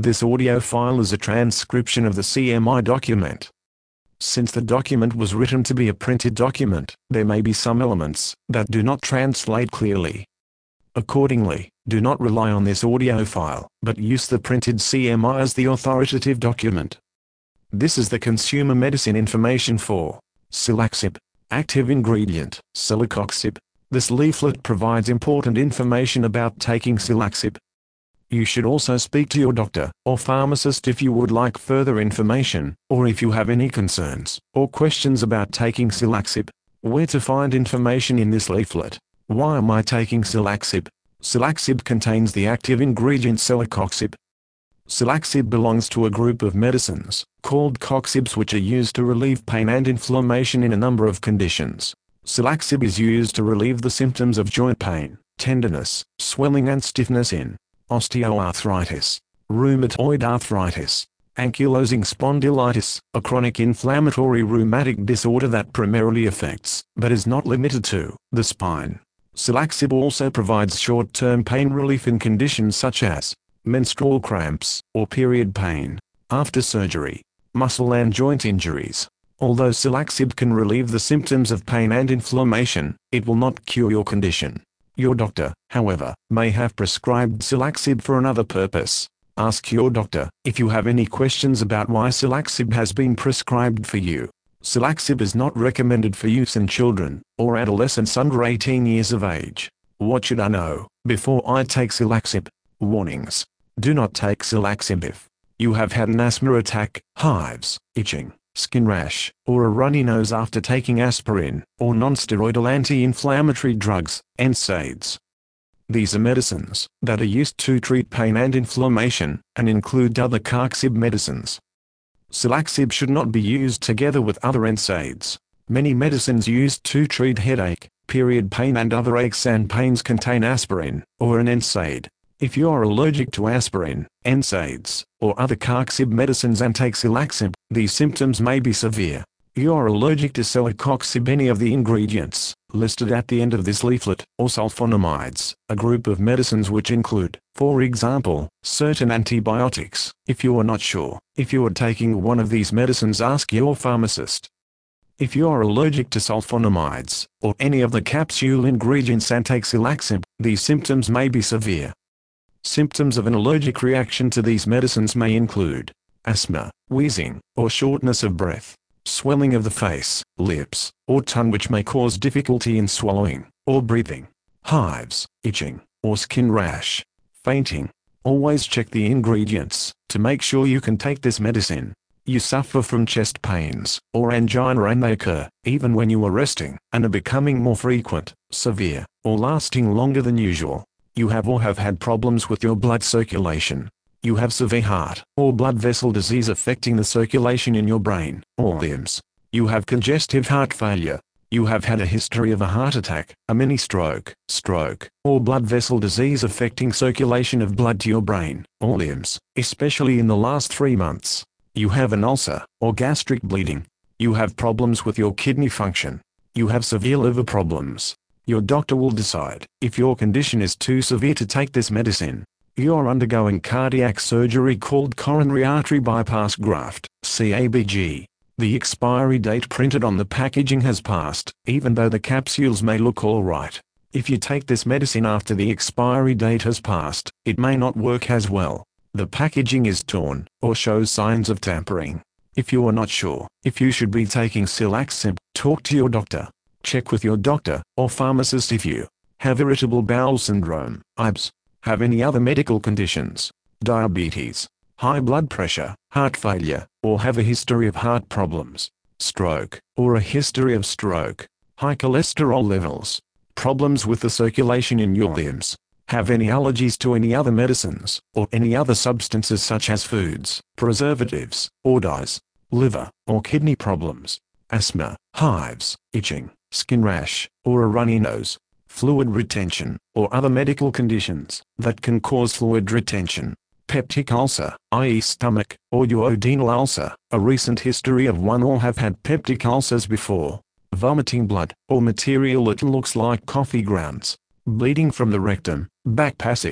This audio file is a transcription of the CMI document. Since the document was written to be a printed document, there may be some elements that do not translate clearly. Accordingly, do not rely on this audio file, but use the printed CMI as the authoritative document. This is the consumer medicine information for Silaxib. Active ingredient, celecoxib. This leaflet provides important information about taking Silaxib. You should also speak to your doctor or pharmacist if you would like further information, or if you have any concerns or questions about taking Silaxib. Where to find information in this leaflet? Why am I taking Silaxib? Silaxib contains the active ingredient celecoxib. Silaxib belongs to a group of medicines called coxibs which are used to relieve pain and inflammation in a number of conditions. Silaxib is used to relieve the symptoms of joint pain, tenderness, swelling and stiffness in osteoarthritis, rheumatoid arthritis, ankylosing spondylitis, a chronic inflammatory rheumatic disorder that primarily affects, but is not limited to, the spine. Silaxib also provides short-term pain relief in conditions such as menstrual cramps or period pain, after surgery, muscle and joint injuries. Although Silaxib can relieve the symptoms of pain and inflammation, it will not cure your condition. Your doctor, however, may have prescribed Silaxib for another purpose. Ask your doctor if you have any questions about why Silaxib has been prescribed for you. Silaxib is not recommended for use in children or adolescents under 18 years of age. What should I know before I take Silaxib? Warnings. Do not take Silaxib if you have had an asthma attack, hives, itching, skin rash, or a runny nose after taking aspirin, or non-steroidal anti-inflammatory drugs, NSAIDs. These are medicines that are used to treat pain and inflammation, and include other coxib medicines. Silaxib should not be used together with other NSAIDs. Many medicines used to treat headache, period pain and other aches and pains contain aspirin, or an NSAID. If you are allergic to aspirin, NSAIDs, or other coxib medicines and take Silaxib, these symptoms may be severe. You are allergic to celecoxib, any of the ingredients listed at the end of this leaflet, or sulfonamides, a group of medicines which include, for example, certain antibiotics. If you are not sure if you are taking one of these medicines, ask your pharmacist. If you are allergic to sulfonamides, or any of the capsule ingredients and take Silaxib, these symptoms may be severe. Symptoms of an allergic reaction to these medicines may include asthma, wheezing, or shortness of breath, swelling of the face, lips, or tongue which may cause difficulty in swallowing or breathing, hives, itching, or skin rash, fainting. Always check the ingredients to make sure you can take this medicine. You suffer from chest pains or angina and they occur even when you are resting and are becoming more frequent, severe, or lasting longer than usual. You have or have had problems with your blood circulation. You have severe heart or blood vessel disease affecting the circulation in your brain or limbs. You have congestive heart failure. You have had a history of a heart attack, a mini stroke, or blood vessel disease affecting circulation of blood to your brain or limbs, especially in the last 3 months. You have an ulcer or gastric bleeding. You have problems with your kidney function. You have severe liver problems. Your doctor will decide if your condition is too severe to take this medicine. You are undergoing cardiac surgery called coronary artery bypass graft, CABG. The expiry date printed on the packaging has passed, even though the capsules may look alright. If you take this medicine after the expiry date has passed, it may not work as well. The packaging is torn, or shows signs of tampering. If you are not sure if you should be taking Silaxib, talk to your doctor. Check with your doctor or pharmacist if you have irritable bowel syndrome, IBS, have any other medical conditions, diabetes, high blood pressure, heart failure, or have a history of heart problems, stroke, or a history of stroke, high cholesterol levels, problems with the circulation in your limbs, have any allergies to any other medicines, or any other substances such as foods, preservatives, or dyes, liver, or kidney problems, asthma, hives, itching, skin rash, or a runny nose, fluid retention, or other medical conditions that can cause fluid retention, peptic ulcer, i.e. stomach, or duodenal ulcer, a recent history of one or have had peptic ulcers before, vomiting blood, or material that looks like coffee grounds, bleeding from the rectum, back passage,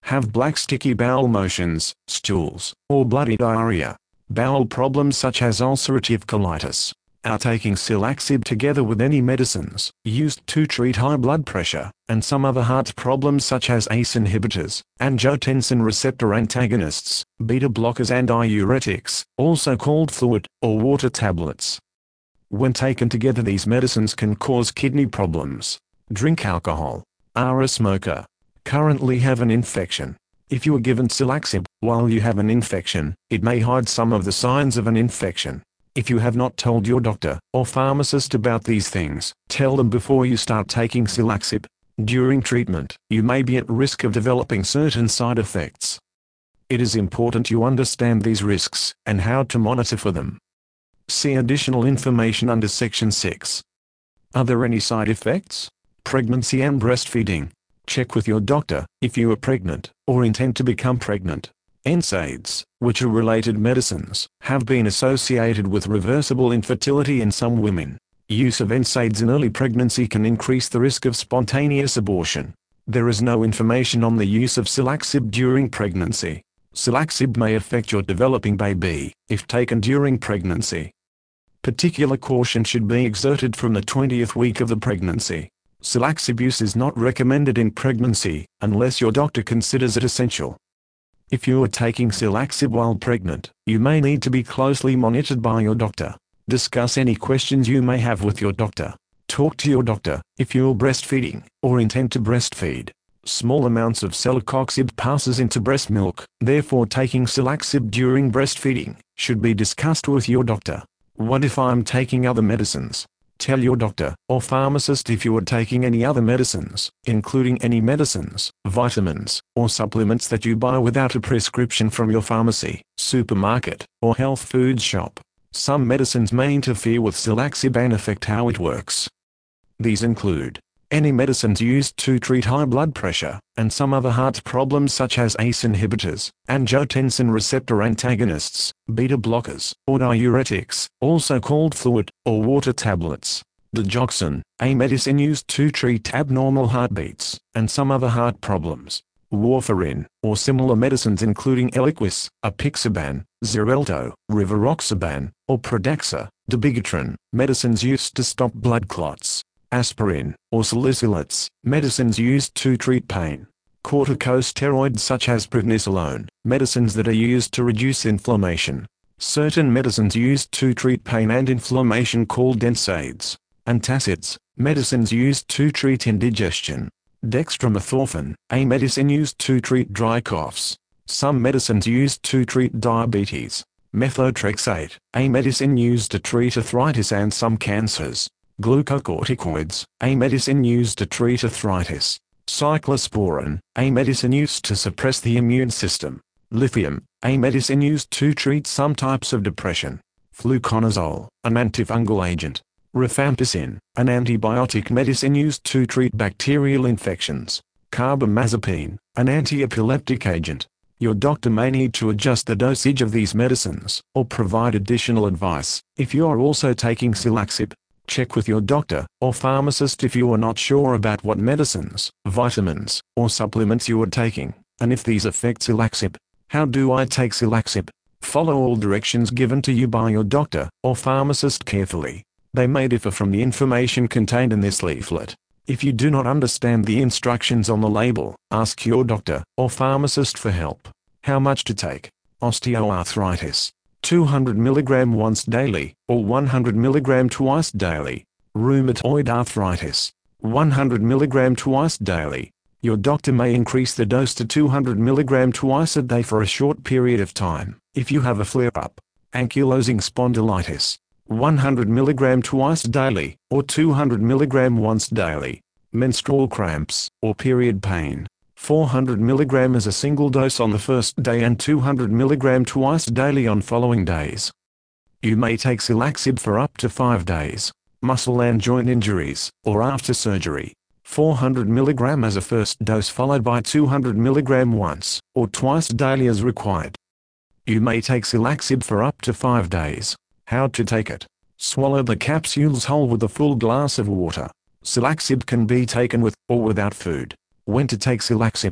have black sticky bowel motions, stools, or bloody diarrhea, bowel problems such as ulcerative colitis, are taking Cilaxib together with any medicines used to treat high blood pressure, and some other heart problems such as ACE inhibitors, angiotensin receptor antagonists, beta blockers and diuretics, also called fluid or water tablets. When taken together, these medicines can cause kidney problems. Drink alcohol. Are a smoker. Currently have an infection. If you are given Cilaxib while you have an infection, it may hide some of the signs of an infection. If you have not told your doctor or pharmacist about these things, tell them before you start taking Cilaxib. During treatment, you may be at risk of developing certain side effects. It is important you understand these risks and how to monitor for them. See additional information under Section 6. Are there any side effects? Pregnancy and breastfeeding. Check with your doctor if you are pregnant or intend to become pregnant. NSAIDs, which are related medicines, have been associated with reversible infertility in some women. Use of NSAIDs in early pregnancy can increase the risk of spontaneous abortion. There is no information on the use of Cilaxib during pregnancy. Cilaxib may affect your developing baby if taken during pregnancy. Particular caution should be exerted from the 20th week of the pregnancy. Cilaxib use is not recommended in pregnancy unless your doctor considers it essential. If you are taking Cilaxib while pregnant, you may need to be closely monitored by your doctor. Discuss any questions you may have with your doctor. Talk to your doctor if you are breastfeeding or intend to breastfeed. Small amounts of Celecoxib passes into breast milk, therefore taking Cilaxib during breastfeeding should be discussed with your doctor. What if I'm taking other medicines? Tell your doctor or pharmacist if you are taking any other medicines, including any medicines, vitamins, or supplements that you buy without a prescription from your pharmacy, supermarket, or health food shop. Some medicines may interfere with Cilaxib and affect how it works. These include any medicines used to treat high blood pressure, and some other heart problems such as ACE inhibitors, angiotensin receptor antagonists, beta blockers, or diuretics, also called fluid or water tablets. Digoxin, a medicine used to treat abnormal heartbeats, and some other heart problems. Warfarin, or similar medicines including Eliquis, Apixaban, Xarelto, Rivaroxaban, or Pradaxa. Dabigatran, medicines used to stop blood clots. Aspirin, or salicylates, medicines used to treat pain. Corticosteroids such as prednisolone, medicines that are used to reduce inflammation. Certain medicines used to treat pain and inflammation called NSAIDs. Antacids, medicines used to treat indigestion. Dextromethorphan, a medicine used to treat dry coughs. Some medicines used to treat diabetes. Methotrexate, a medicine used to treat arthritis and some cancers. Glucocorticoids, a medicine used to treat arthritis. Cyclosporin, a medicine used to suppress the immune system. Lithium, a medicine used to treat some types of depression. Fluconazole, an antifungal agent. Rifampicin, an antibiotic medicine used to treat bacterial infections. Carbamazepine, an anti-epileptic agent. Your doctor may need to adjust the dosage of these medicines, or provide additional advice if you are also taking Cilaxib. Check with your doctor or pharmacist if you are not sure about what medicines, vitamins, or supplements you are taking, and if these affect Cilaxib. How do I take Cilaxib? Follow all directions given to you by your doctor or pharmacist carefully. They may differ from the information contained in this leaflet. If you do not understand the instructions on the label, ask your doctor or pharmacist for help. How much to take? Osteoarthritis. 200 mg once daily, or 100 mg twice daily. Rheumatoid arthritis. 100 mg twice daily. Your doctor may increase the dose to 200 mg twice a day for a short period of time, if you have a flare-up. Ankylosing spondylitis. 100 mg twice daily, or 200 mg once daily. Menstrual cramps, or period pain. 400 mg as a single dose on the first day and 200 mg twice daily on following days. You may take Cilaxib for up to 5 days. Muscle and joint injuries, or after surgery. 400 mg as a first dose followed by 200 mg once, or twice daily as required. You may take Cilaxib for up to 5 days. How to take it? Swallow the capsules whole with a full glass of water. Cilaxib can be taken with or without food. When to take Cilaxib?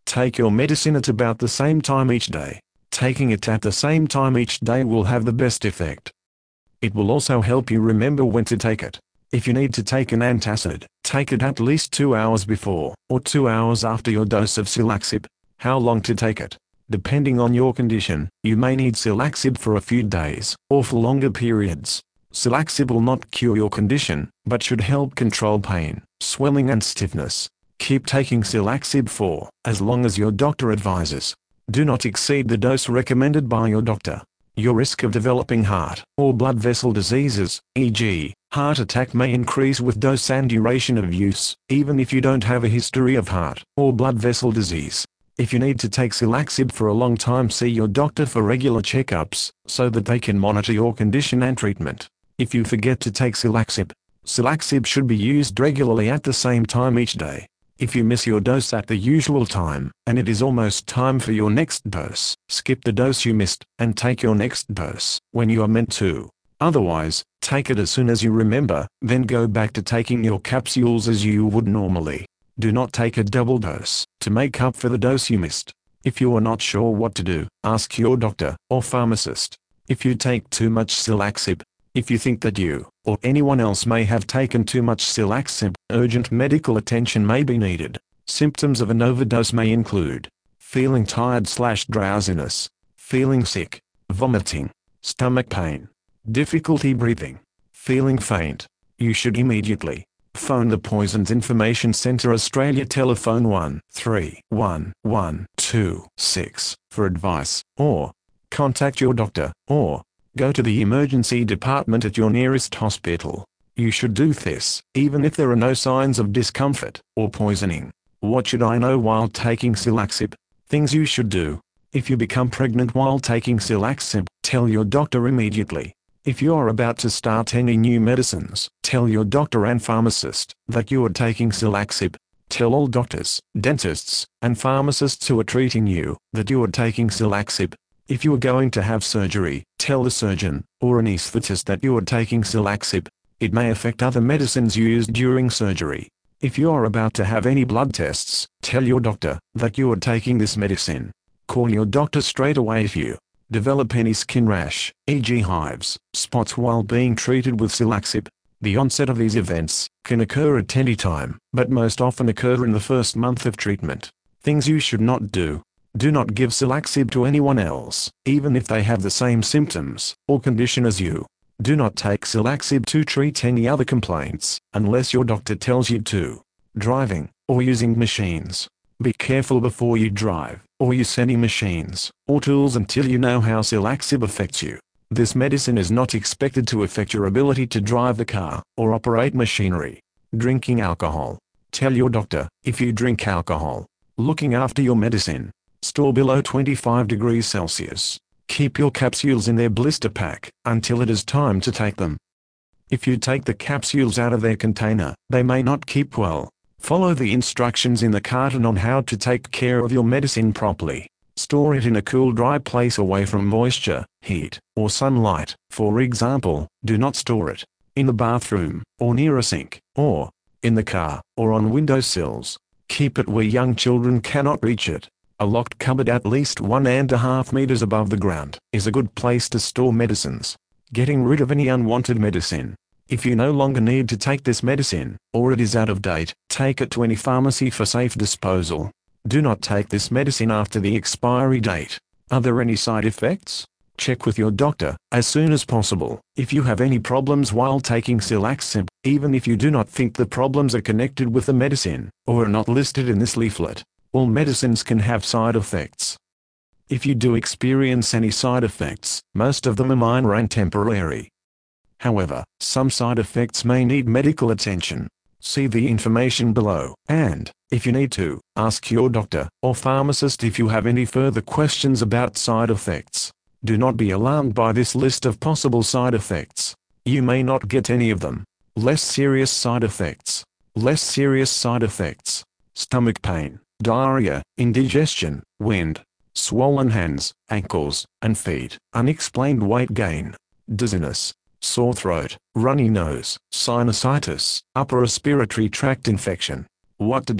Take your medicine at about the same time each day. Taking it at the same time each day will have the best effect. It will also help you remember when to take it. If you need to take an antacid, take it at least 2 hours before, or 2 hours after your dose of Silaxib. How long to take it? Depending on your condition, you may need Silaxib for a few days, or for longer periods. Silaxib will not cure your condition, but should help control pain, swelling and stiffness. Keep taking Silaxib for as long as your doctor advises. Do not exceed the dose recommended by your doctor. Your risk of developing heart or blood vessel diseases, e.g., heart attack, may increase with dose and duration of use, even if you don't have a history of heart or blood vessel disease. If you need to take Silaxib for a long time, see your doctor for regular checkups, so that they can monitor your condition and treatment. If you forget to take Silaxib, Silaxib should be used regularly at the same time each day. If you miss your dose at the usual time, and it is almost time for your next dose, skip the dose you missed, and take your next dose when you are meant to. Otherwise, take it as soon as you remember, then go back to taking your capsules as you would normally. Do not take a double dose to make up for the dose you missed. If you are not sure what to do, ask your doctor or pharmacist. If you take too much Silaxib, if you think that you or anyone else may have taken too much Silaxib, urgent medical attention may be needed. Symptoms of an overdose may include feeling tired/drowsiness, feeling sick, vomiting, stomach pain, difficulty breathing, feeling faint. You should immediately phone the Poisons Information Centre Australia, telephone 131126 for advice, or contact your doctor, or go to the emergency department at your nearest hospital. You should do this, even if there are no signs of discomfort or poisoning. What should I know while taking Silaxib? Things you should do. If you become pregnant while taking Silaxib, tell your doctor immediately. If you are about to start any new medicines, tell your doctor and pharmacist that you are taking Silaxib. Tell all doctors, dentists, and pharmacists who are treating you that you are taking Silaxib. If you are going to have surgery, tell the surgeon or anesthetist that you are taking Silaxib. It may affect other medicines used during surgery. If you are about to have any blood tests, tell your doctor that you are taking this medicine. Call your doctor straight away if you develop any skin rash, e.g. hives, spots while being treated with Silaxib. The onset of these events can occur at any time, but most often occur in the first month of treatment. Things you should not do. Do not give Silaxib to anyone else, even if they have the same symptoms or condition as you. Do not take Silaxib to treat any other complaints, unless your doctor tells you to. Driving, or using machines. Be careful before you drive, or use any machines, or tools until you know how Silaxib affects you. This medicine is not expected to affect your ability to drive the car, or operate machinery. Drinking alcohol. Tell your doctor if you drink alcohol. Looking after your medicine. Store below 25 degrees Celsius. Keep your capsules in their blister pack until it is time to take them. If you take the capsules out of their container, they may not keep well. Follow the instructions in the carton on how to take care of your medicine properly. Store it in a cool, dry place away from moisture, heat, or sunlight. For example, do not store it in the bathroom, or near a sink, or in the car, or on windowsills. Keep it where young children cannot reach it. A locked cupboard at least 1.5 meters above the ground is a good place to store medicines. Getting rid of any unwanted medicine. If you no longer need to take this medicine, or it is out of date, take it to any pharmacy for safe disposal. Do not take this medicine after the expiry date. Are there any side effects? Check with your doctor as soon as possible. If you have any problems while taking Silaxib, even if you do not think the problems are connected with the medicine, or are not listed in this leaflet, all medicines can have side effects. If you do experience any side effects, most of them are minor and temporary. However, some side effects may need medical attention. See the information below, and, if you need to, ask your doctor or pharmacist if you have any further questions about side effects. Do not be alarmed by this list of possible side effects. You may not get any of them. Less serious side effects. Less serious side effects. Stomach pain, diarrhea, indigestion, wind, swollen hands, ankles, and feet, unexplained weight gain, dizziness, sore throat, runny nose, sinusitis, upper respiratory tract infection. What to do?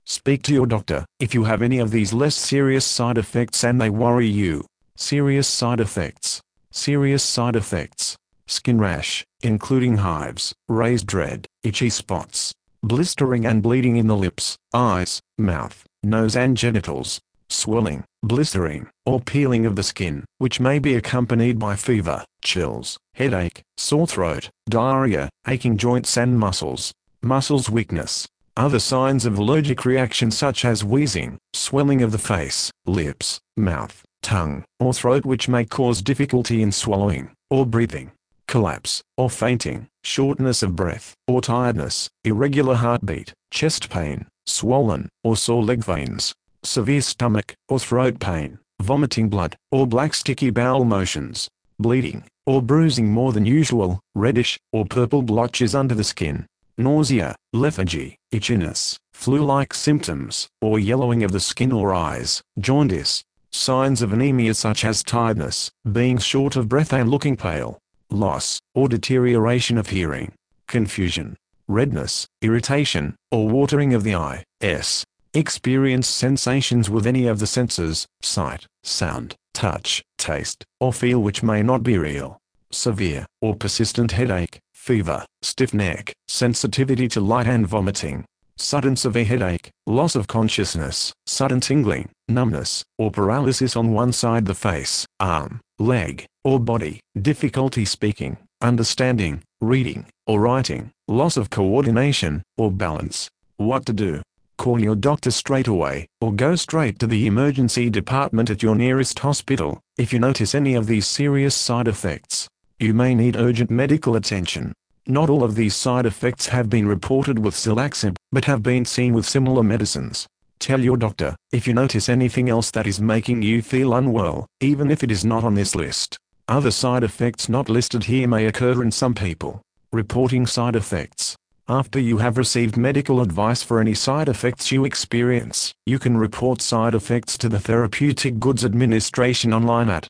Speak to your doctor if you have any of these less serious side effects and they worry you. Serious side effects. Serious side effects. Skin rash, including hives, raised red, itchy spots, blistering and bleeding in the lips, eyes, mouth, nose and genitals, swelling, blistering, or peeling of the skin, which may be accompanied by fever, chills, headache, sore throat, diarrhea, aching joints and muscles weakness. Other signs of allergic reaction such as wheezing, swelling of the face, lips, mouth, tongue, or throat which may cause difficulty in swallowing, or breathing, collapse, or fainting, shortness of breath, or tiredness, irregular heartbeat, chest pain, swollen, or sore leg veins, severe stomach, or throat pain, vomiting blood, or black sticky bowel motions, bleeding, or bruising more than usual, reddish, or purple blotches under the skin, nausea, lethargy, itchiness, flu-like symptoms, or yellowing of the skin or eyes, jaundice, signs of anemia such as tiredness, being short of breath and looking pale, loss, or deterioration of hearing, confusion, redness, irritation, or watering of the eye, experience sensations with any of the senses, sight, sound, touch, taste, or feel which may not be real, severe, or persistent headache, fever, stiff neck, sensitivity to light and vomiting, sudden severe headache, loss of consciousness, sudden tingling, numbness, or paralysis on one side the face, arm, leg, or body, difficulty speaking, understanding, reading, or writing, loss of coordination, or balance. What to do? Call your doctor straight away, or go straight to the emergency department at your nearest hospital, if you notice any of these serious side effects. You may need urgent medical attention. Not all of these side effects have been reported with Cilaxib, but have been seen with similar medicines. Tell your doctor if you notice anything else that is making you feel unwell, even if it is not on this list. Other side effects not listed here may occur in some people. Reporting side effects. After you have received medical advice for any side effects you experience, you can report side effects to the Therapeutic Goods Administration online at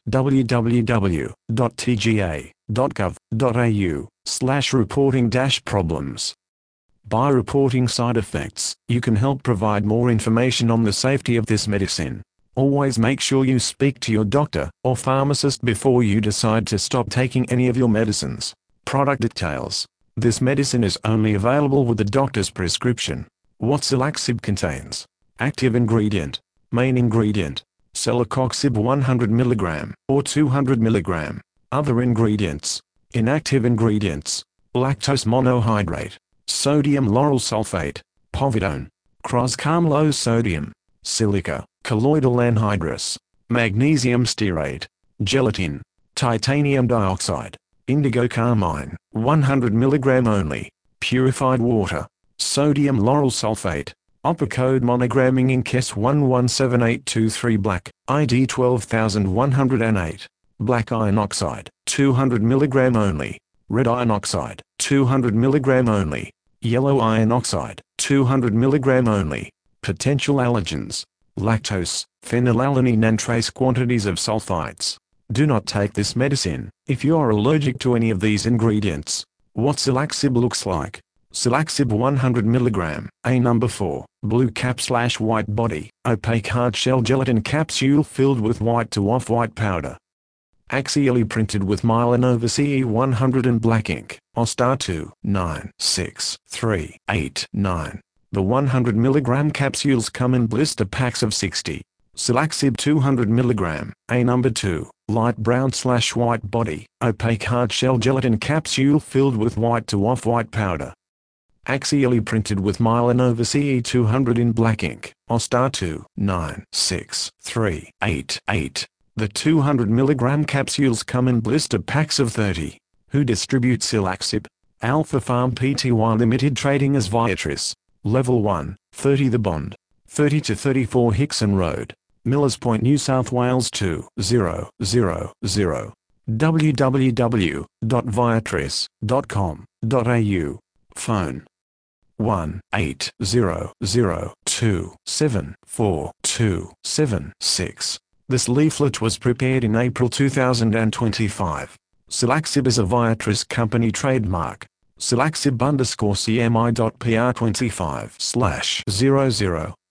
www.tga.gov.au/reporting-problems. By reporting side effects, you can help provide more information on the safety of this medicine. Always make sure you speak to your doctor or pharmacist before you decide to stop taking any of your medicines. Product details. This medicine is only available with the doctor's prescription. What Cilaxib contains. Active ingredient. Main ingredient. Celecoxib 100 mg or 200 mg. Other ingredients. Inactive ingredients. Lactose monohydrate. Sodium lauryl sulfate. Povidone. Croscarmlose sodium. Silica. Colloidal anhydrous. Magnesium stearate. Gelatin. Titanium dioxide. Indigo carmine, 100 mg only. Purified water. Sodium lauryl sulfate. Upper code monogramming in KES 117823 black, ID 12108. Black iron oxide, 200 mg only. Red iron oxide, 200 mg only. Yellow iron oxide, 200 mg only. Potential allergens. Lactose, phenylalanine and trace quantities of sulfites. Do not take this medicine if you are allergic to any of these ingredients. What Cilaxib looks like. Cilaxib 100 mg, A number 4, blue cap/white body, opaque hard shell gelatin capsule filled with white to off-white powder. Axially printed with Mylanova CE100 in black ink, OSTAR 296389. The 100 mg capsules come in blister packs of 60. Cilaxib 200 mg, A number 2, light brown/white body, opaque hard shell gelatin capsule filled with white to off-white powder. Axially printed with Mylanova CE200 in black ink, OSTAR 296388. The 200 mg capsules come in blister packs of 30. Who distributes Cilaxib? Alpha Pharm Pty Limited, trading as Viatris. Level 1, 30 The Bond, 30 to 34 Hickson Road, Millers Point, New South Wales 2000. www.viatris.com.au. Phone 1-800-274-276. This leaflet was prepared in April 2025. Cilaxib is a Viatris company trademark. Silaxib_CMI.PR25/00